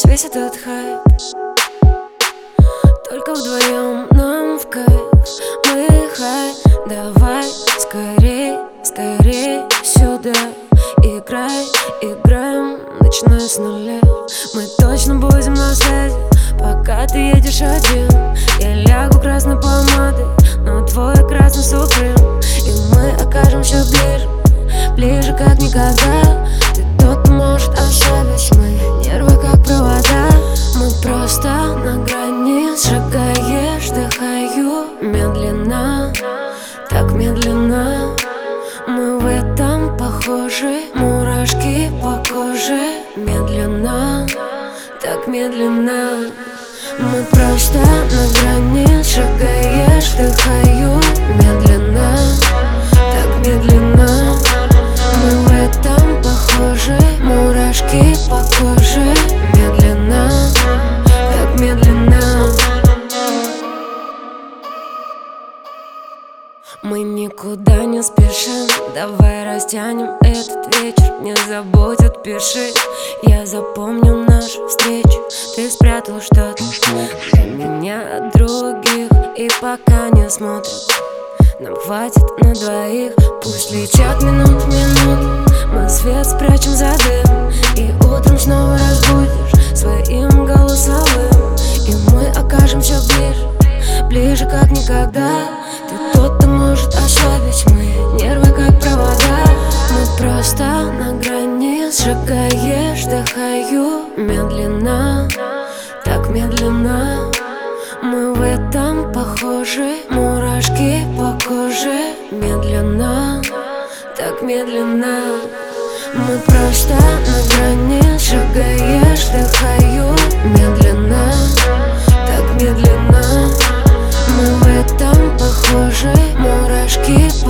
весь этот хайп. Только вдвоем нам в кайф. Мы хай, давай скорей, скорей сюда. Играй, играем, начиная с нуля. Мы точно будем на связи, пока ты едешь один. Я лягу красной помадой, но твой красный суприм. И мы окажемся ближе, ближе как никогда. Ты тот, может ослабить мои нервы как провода. Мы просто на грани, шагаешь, дыхаю медленно, так медленно. Мы в этом похожи, мурашки по коже. Медленно, так медленно. Мы просто на грани, шагаешь, дыхаю медленно, так медленно. Мы в этом похожи, мурашки по коже. Медленно, так медленно. Мы никуда не спешим, давай растянем этот вечер. Не забудь, отпиши, я запомню нашу встречу. Ты спрятал что-то для меня от других, и пока не смотрят, нам хватит на двоих. Пусть летят минут в минуту, мы свет спрячем за дым. И утром снова разбудишь своим голосовым. И мы окажемся ближе, ближе как никогда. Ты тот, кто может ослабить мои нервы как провода. Мы просто на грани, шагаешь, дыхаю медленно, так медленно. Мы в этом похожи, мурашки по коже. Медленно, так медленно. Мы просто на грани, шагаешь, дыхаю медленно, так медленно. Мы в этом похожи, мурашки по